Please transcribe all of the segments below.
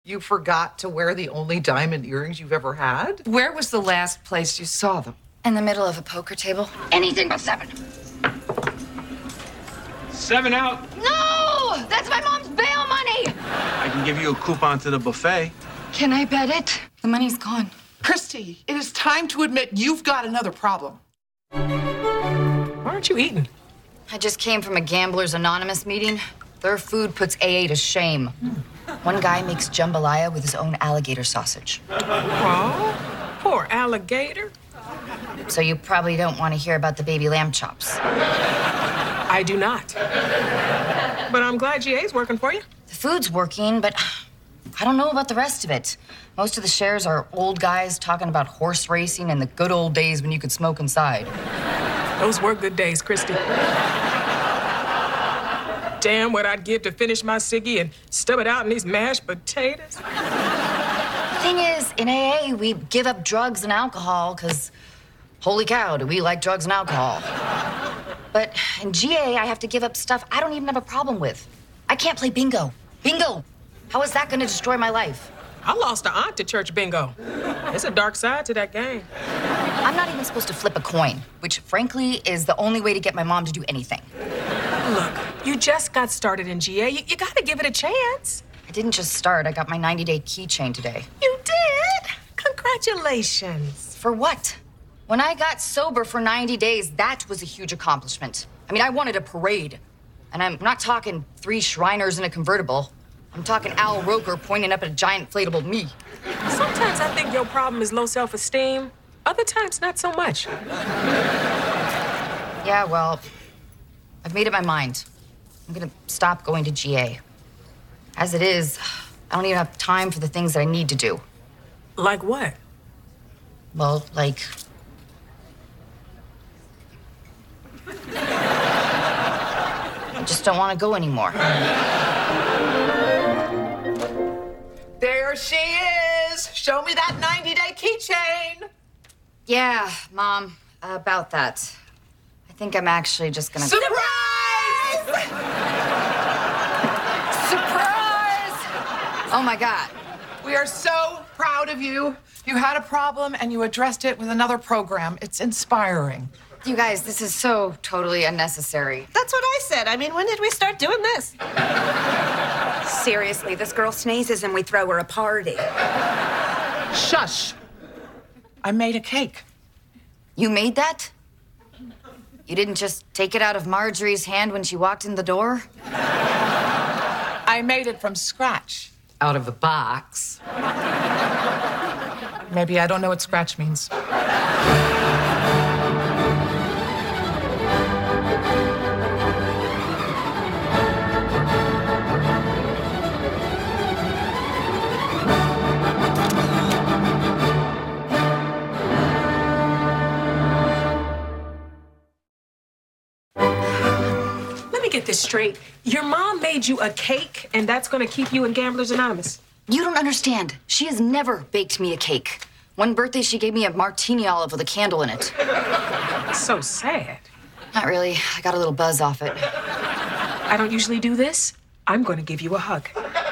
You forgot to wear the only diamond earrings you've ever had? Where was the last place you saw them? In the middle of a poker table. Anything but 7. 7 out. No! That's my mom's bail money! I can give you a coupon to the buffet. Can I bet it? The money's gone. Christy, it is time to admit you've got another problem. Why aren't you eating? I just came from a Gamblers Anonymous meeting. Their food puts AA to shame. One guy makes jambalaya with his own alligator sausage. Oh, poor alligator. So you probably don't want to hear about the baby lamb chops. I do not. But I'm glad GA's working for you. The food's working, but I don't know about the rest of it. Most of the shares are old guys talking about horse racing and the good old days when you could smoke inside. Those were good days, Christy. Damn what I'd give to finish my ciggy and stub it out in these mashed potatoes. The thing is, in AA, we give up drugs and alcohol because, holy cow, do we like drugs and alcohol. But in GA, I have to give up stuff I don't even have a problem with. I can't play bingo. Bingo! How is that going to destroy my life? I lost an aunt to church bingo. There's a dark side to that game. I'm not even supposed to flip a coin, which, frankly, is the only way to get my mom to do anything. Look, you just got started in GA. You gotta give it a chance. I didn't just start. I got my 90-day keychain today. You did? Congratulations. For what? When I got sober for 90 days, that was a huge accomplishment. I mean, I wanted a parade. And I'm not talking 3 Shriners in a convertible. I'm talking Al Roker pointing up at a giant inflatable me. Sometimes I think your problem is low self-esteem. Other times, not so much. Yeah, well, I've made up my mind. I'm gonna stop going to GA. As it is, I don't even have time for the things that I need to do. Like what? Well, like... I just don't want to go anymore. There she is. Show me that 90-day keychain. Yeah, Mom, about that. I think I'm actually just gonna... Surprise! Surprise! Oh, my God. We are so proud of you. You had a problem and you addressed it with another program. It's inspiring. You guys, this is so totally unnecessary. That's what I said. I mean, when did we start doing this? Seriously, this girl sneezes and we throw her a party. Shush. I made a cake. You made that? You didn't just take it out of Marjorie's hand when she walked in the door? I made it from scratch. Out of the box. Maybe I don't know what scratch means. Get this straight. Your mom made you a cake, and that's gonna keep you in Gamblers Anonymous. You don't understand. She has never baked me a cake. One birthday, she gave me a martini olive with a candle in it. So sad. Not really. I got a little buzz off it. I don't usually do this. I'm gonna give you a hug.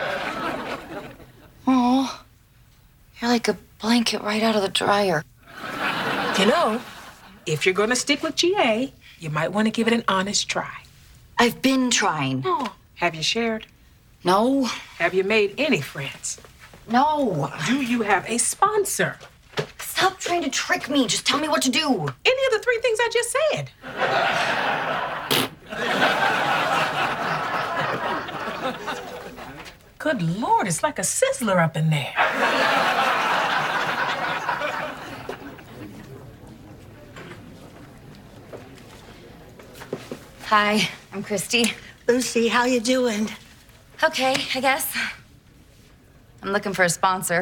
Oh, you're like a blanket right out of the dryer. You know, if you're gonna stick with GA, you might want to give it an honest try. I've been trying. Oh, have you shared? No. Have you made any friends? No. Do you have a sponsor? Stop trying to trick me. Just tell me what to do. Any of the 3 things I just said. Good Lord, it's like a sizzler up in there. Hi, I'm Christy. Lucy, how you doing? Okay, I guess. I'm looking for a sponsor.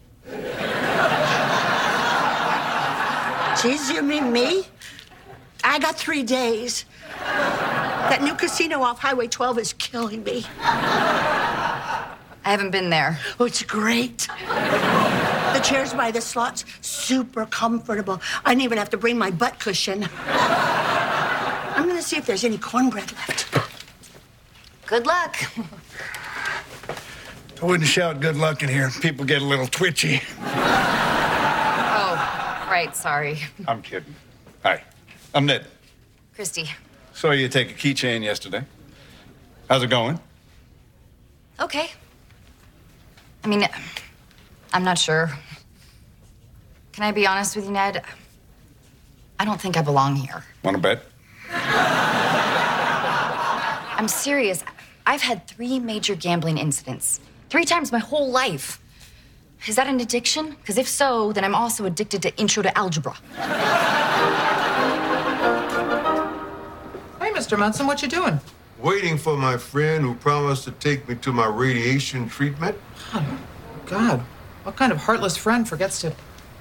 Jeez, you mean me? I got 3 days. That new casino off Highway 12 is killing me. I haven't been there. Oh, it's great. The chairs by the slots, super comfortable. I didn't even have to bring my butt cushion. I'm gonna see if there's any cornbread left. Good luck. I wouldn't shout good luck in here. People get a little twitchy. Oh, right, sorry. I'm kidding. Hi, I'm Ned. Christy. Saw you take a keychain yesterday. How's it going? Okay. I mean, I'm not sure. Can I be honest with you, Ned? I don't think I belong here. Want to bet? I'm serious. I've had 3 major gambling incidents. 3 times my whole life. Is that an addiction? Because if so, then I'm also addicted to Intro to Algebra. Hey, Mr. Munson, what you doing? Waiting for my friend who promised to take me to my radiation treatment. God, what kind of heartless friend forgets to...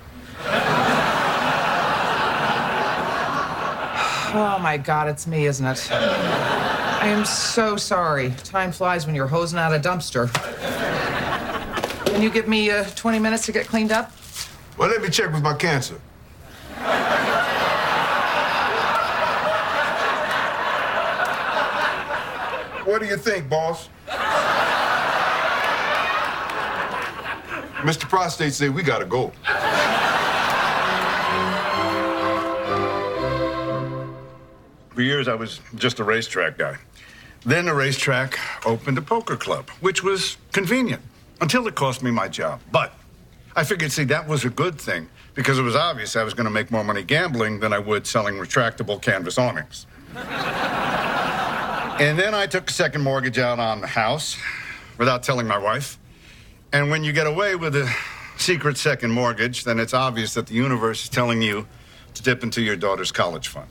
Oh, my God, it's me, isn't it? I am so sorry. Time flies when you're hosing out a dumpster. Can you give me 20 minutes to get cleaned up? Well, let me check with my cancer. What do you think, boss? Mr. Prostate said we gotta go. For years, I was just a racetrack guy. Then the racetrack opened a poker club, which was convenient, until it cost me my job. But I figured, see, that was a good thing, because it was obvious I was going to make more money gambling than I would selling retractable canvas awnings. And then I took a second mortgage out on the house without telling my wife. And when you get away with a secret second mortgage, then it's obvious that the universe is telling you to dip into your daughter's college fund.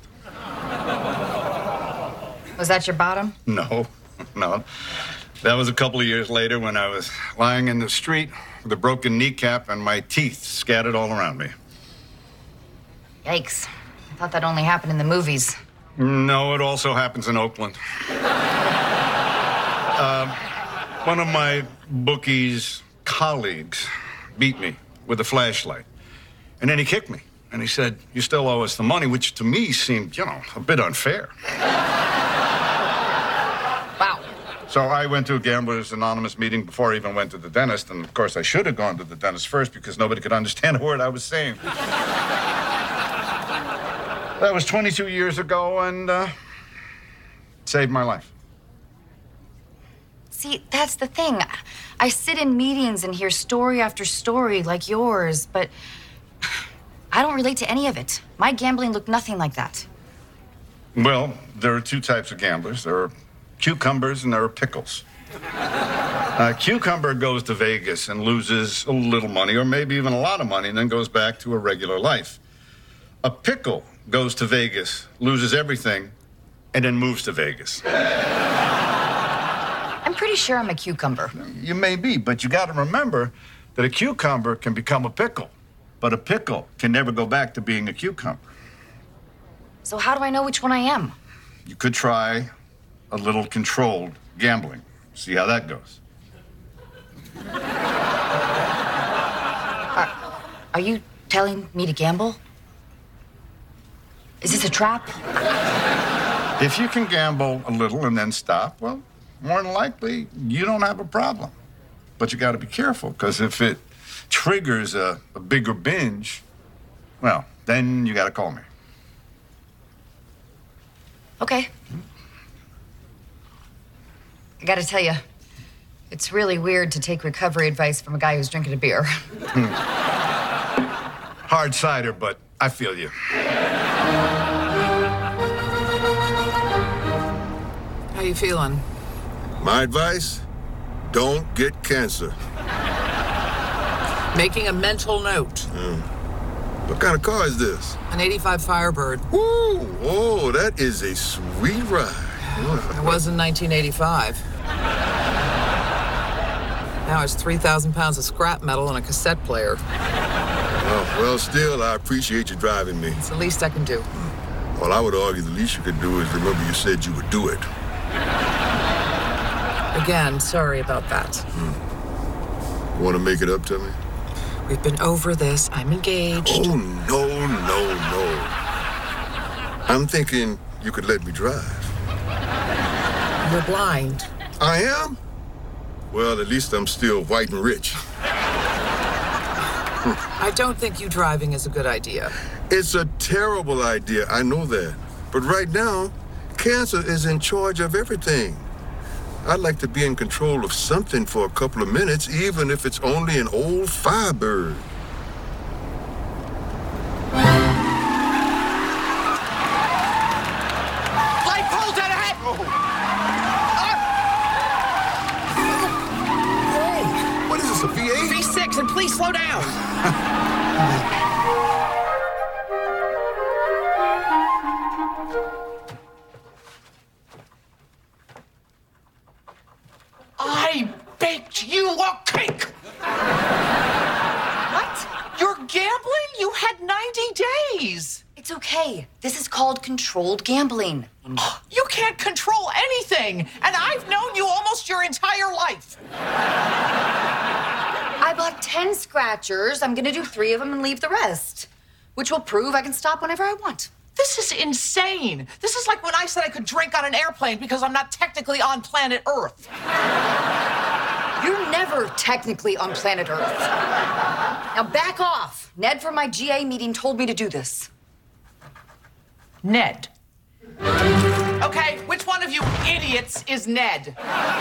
Was that your bottom? No. That was a couple of years later when I was lying in the street with a broken kneecap and my teeth scattered all around me. Yikes. I thought that only happened in the movies. No, it also happens in Oakland. One of my bookie's colleagues beat me with a flashlight. And then he kicked me. And he said, "You still owe us the money," which to me seemed, a bit unfair. Wow. So I went to a Gamblers Anonymous meeting before I even went to the dentist. And, of course, I should have gone to the dentist first because nobody could understand a word I was saying. That was 22 years ago, and saved my life. See, that's the thing. I sit in meetings and hear story after story like yours, but I don't relate to any of it. My gambling looked nothing like that. Well, there are 2 types of gamblers. There are cucumbers and there are pickles. Cucumber goes to Vegas and loses a little money, or maybe even a lot of money, and then goes back to a regular life. A pickle goes to Vegas, loses everything, and then moves to Vegas. I'm pretty sure I'm a cucumber. You may be, but you got to remember that a cucumber can become a pickle, but a pickle can never go back to being a cucumber. So how do I know which one I am? You could try a little controlled gambling. See how that goes. Are you telling me to gamble? Is this a trap? If you can gamble a little and then stop, well, more than likely, you don't have a problem. But you got to be careful, because if it triggers a bigger binge, well, then you got to call me. Okay. I gotta tell you, it's really weird to take recovery advice from a guy who's drinking a beer. Hard cider, but I feel you. How you feeling? My advice? Don't get cancer. Making a mental note. What kind of car is this? An 85 Firebird. Woo! Oh, that is a sweet ride. It was in 1985. Now it's 3,000 pounds of scrap metal and a cassette player. Well, still, I appreciate you driving me. It's the least I can do. Well, I would argue the least you could do is remember you said you would do it. Again, sorry about that. You want to make it up to me? We've been over this. I'm engaged. Oh, no. I'm thinking you could let me drive. You're blind. I am? Well, at least I'm still white and rich. I don't think you driving is a good idea. It's a terrible idea, I know that. But right now, cancer is in charge of everything. I'd like to be in control of something for a couple of minutes, even if it's only an old Firebird. Light pole dead ahead! Whoa! What is this, a V8? V6, and please slow down. I baked you a cake! What? You're gambling? You had 90 days. It's okay. This is called controlled gambling. You can't control anything, and I've known you almost your entire life. I bought 10 scratchers. I'm gonna do 3 of them and leave the rest, which will prove I can stop whenever I want. This is insane. This is like when I said I could drink on an airplane because I'm not technically on planet Earth. You're never technically on planet Earth. Now back off. Ned from my GA meeting told me to do this. Ned. Okay, which one of you idiots is Ned?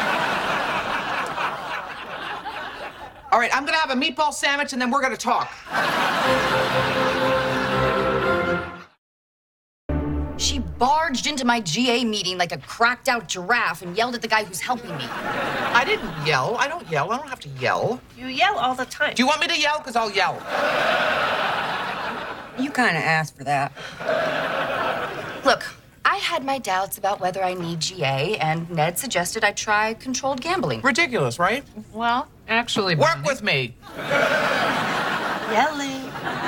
All right, I'm gonna have a meatball sandwich and then we're gonna talk. She barged into my GA meeting like a cracked out giraffe and yelled at the guy who's helping me. I didn't yell. I don't yell. I don't have to yell. You yell all the time. Do you want me to yell? Because I'll yell. You kind of asked for that. Look, I had my doubts about whether I need GA, and Ned suggested I try controlled gambling. Ridiculous, right? Well, Actually, Work with me. Yelling.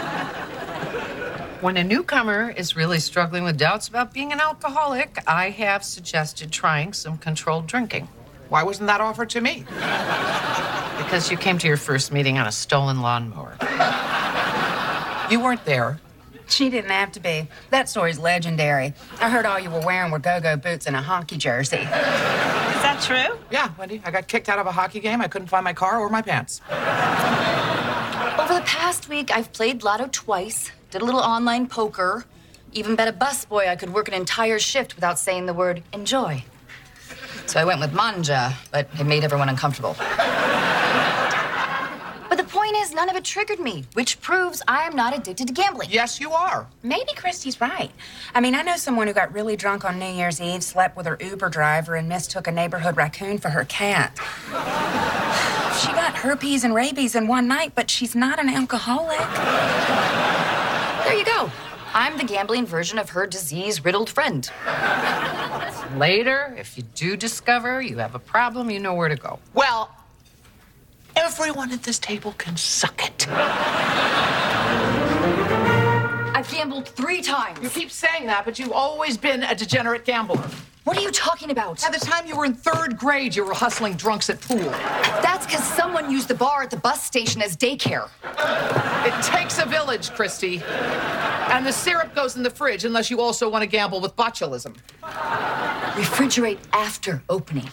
When a newcomer is really struggling with doubts about being an alcoholic, I have suggested trying some controlled drinking. Why wasn't that offered to me? Because you came to your first meeting on a stolen lawnmower. You weren't there. She didn't have to be. That story's legendary. I heard all you were wearing were go-go boots and a hockey jersey. Is that true? Yeah, Wendy. I got kicked out of a hockey game. I couldn't find my car or my pants. over the past week, I've played Lotto twice, did a little online poker, even bet a busboy I could work an entire shift without saying the word enjoy. So I went with Manja, but it made everyone uncomfortable. But the point is, none of it triggered me, which proves I am not addicted to gambling. Yes, you are. Maybe Christy's right. I mean, I know someone who got really drunk on New Year's Eve, slept with her Uber driver, and mistook a neighborhood raccoon for her cat. She got herpes and rabies in one night, but she's not an alcoholic. There you go. I'm the gambling version of her disease-riddled friend. Later, if you do discover you have a problem, you know where to go. Well, everyone at this table can suck it. I've gambled 3 times. You keep saying that, but you've always been a degenerate gambler. What are you talking about? By the time you were in 3rd grade, you were hustling drunks at pool. That's because someone used the bar at the bus station as daycare. It takes a village, Christy. And the syrup goes in the fridge unless you also want to gamble with botulism. Refrigerate after opening.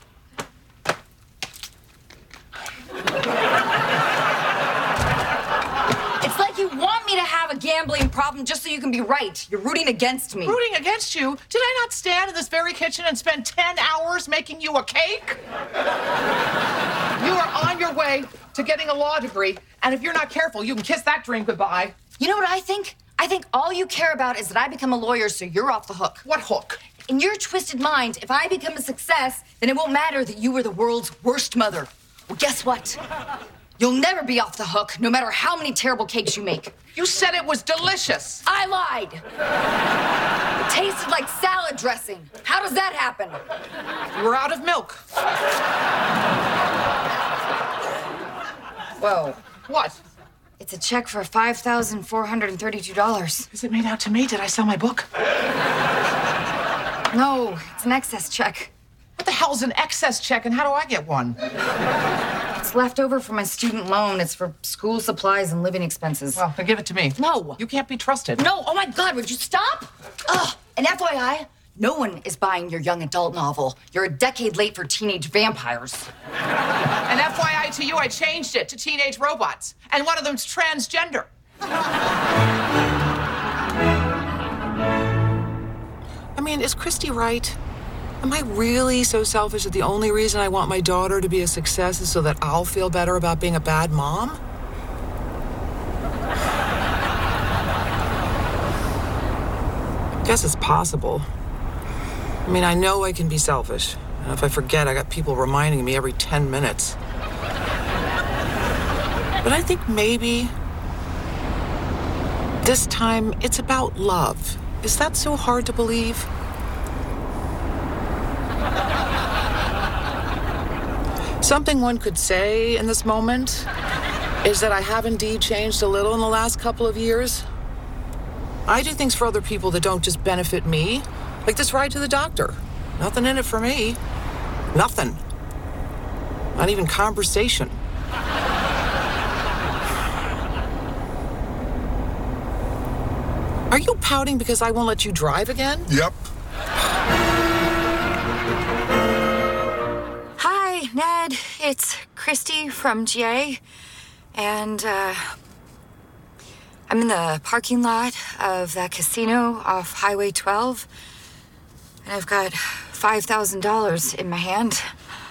It's like you want me to have a gambling problem just so you can be right. You're rooting against me. Rooting against you? Did I not stand in this very kitchen and spend 10 hours making you a cake? You are on your way to getting a law degree, and if you're not careful, you can kiss that dream goodbye. You know what I think? I think all you care about is that I become a lawyer so you're off the hook. What hook? In your twisted mind, if I become a success, then it won't matter that you were the world's worst mother. Well, guess what? You'll never be off the hook, no matter how many terrible cakes you make. You said it was delicious. I lied. It tasted like salad dressing. How does that happen? You were out of milk. Whoa. What? It's a check for $5,432. Is it made out to me? Did I sell my book? No, it's an excess check. What the hell's an excess check, and how do I get one? It's left over from my student loan. It's for school supplies and living expenses. Well, then give it to me. No. You can't be trusted. No, oh my God, would you stop? Ugh. And FYI, No one is buying your young adult novel. You're a decade late for teenage vampires. And FYI to you, I changed it to teenage robots. And one of them's transgender. I mean, is Christy right? Am I really so selfish that the only reason I want my daughter to be a success is so that I'll feel better about being a bad mom? I guess it's possible. I mean, I know I can be selfish. And if I forget, I got people reminding me every 10 minutes. But I think maybe this time it's about love. Is that so hard to believe? Something one could say in this moment is that I have indeed changed a little in the last couple of years. I do things for other people that don't just benefit me, like this ride to the doctor. Nothing in it for me. Nothing. Not even conversation. Are you pouting because I won't let you drive again? Yep. Hi, Ned. It's Christy from GA. And, I'm in the parking lot of that casino off Highway 12. And I've got $5,000 in my hand.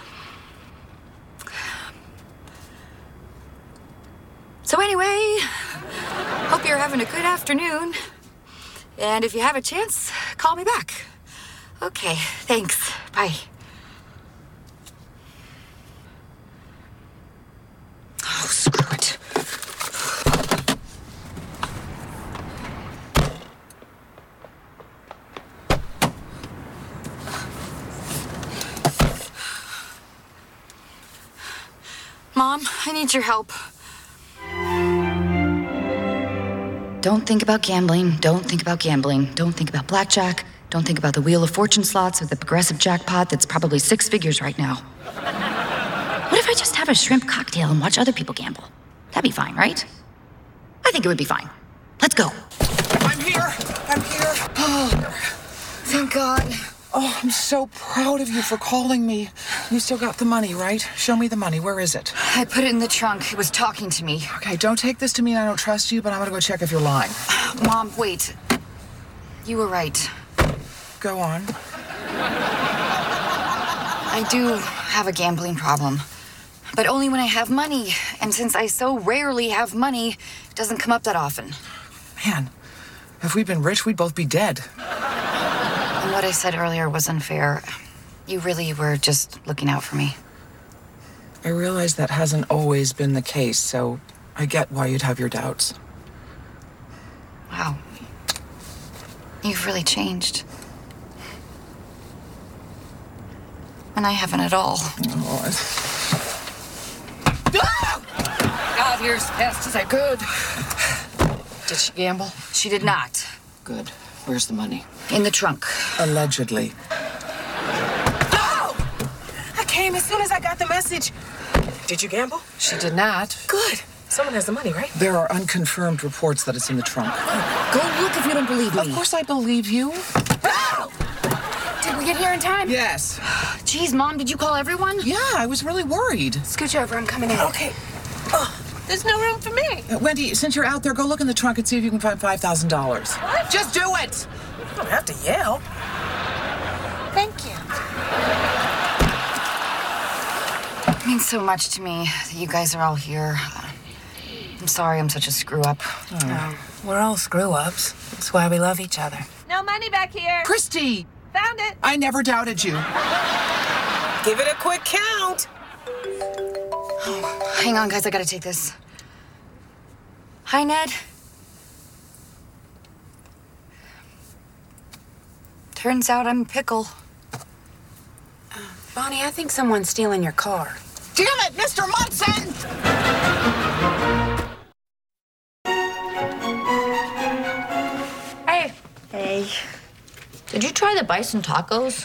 So anyway, hope you're having a good afternoon. And if you have a chance, call me back. Okay, thanks. Bye. Oh, screw it. Mom, I need your help. Don't think about gambling. Don't think about gambling. Don't think about blackjack. Don't think about the Wheel of Fortune slots with the progressive jackpot that's probably 6 figures right now. What if I just have a shrimp cocktail and watch other people gamble? That'd be fine, right? I think it would be fine. Let's go. I'm here. I'm here. Oh, thank God. Oh, I'm so proud of you for calling me. You still got the money, right? Show me the money. Where is it? I put it in the trunk. It was talking to me. Okay, don't take this to mean I don't trust you, but I'm gonna go check if you're lying. Mom, wait. You were right. Go on. I do have a gambling problem, but only when I have money. And since I so rarely have money, it doesn't come up that often. Man, if we'd been rich, we'd both be dead. And what I said earlier was unfair. You really were just looking out for me. I realize that hasn't always been the case, so I get why you'd have your doubts. Wow. You've really changed. And I haven't at all. Oh, Got here as fast as I could. did she gamble? She did not. Good. Where's the money? In the trunk. Allegedly. No! I came as soon as I got the message. Did you gamble? She did not. Good. Someone has the money, right? There are unconfirmed reports that it's in the trunk. Go look if you don't believe me. Of course I believe you. No! Did we get here in time? Yes. Geez, Mom, did you call everyone? Yeah, I was really worried. Scooch over, I'm coming in. Okay. Oh, there's no room for me. Wendy, since you're out there, go look in the trunk and see if you can find $5,000. Just do it. You don't have to yell. Thank you. It means so much to me that you guys are all here. I'm sorry I'm such a screw-up. Oh, we're all screw-ups. That's why we love each other. No money back here. Christy! Found it. I never doubted you. Give it a quick count. Oh, hang on, guys. I gotta take this. Hi, Ned. Turns out I'm a pickle. Bonnie, I think someone's stealing your car. Damn it, Mr. Munson! Hey. Hey. Did you try the bison tacos?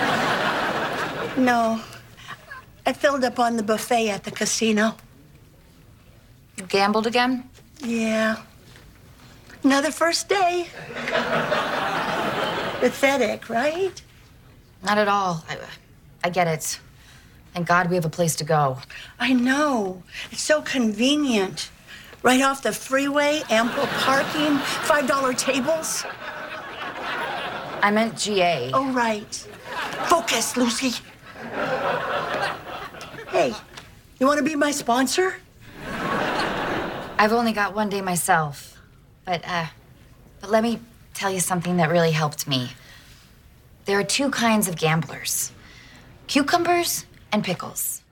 No. I filled up on the buffet at the casino. You gambled again? Yeah. Another first day. Pathetic, right? Not at all. I get it. Thank God we have a place to go. I know. It's so convenient. Right off the freeway, ample parking, $5 tables. I meant GA. Oh, right. Focus, Lucy. Hey, you want to be my sponsor? I've only got one day myself. But let me tell you something that really helped me. There are two kinds of gamblers: cucumbers and pickles.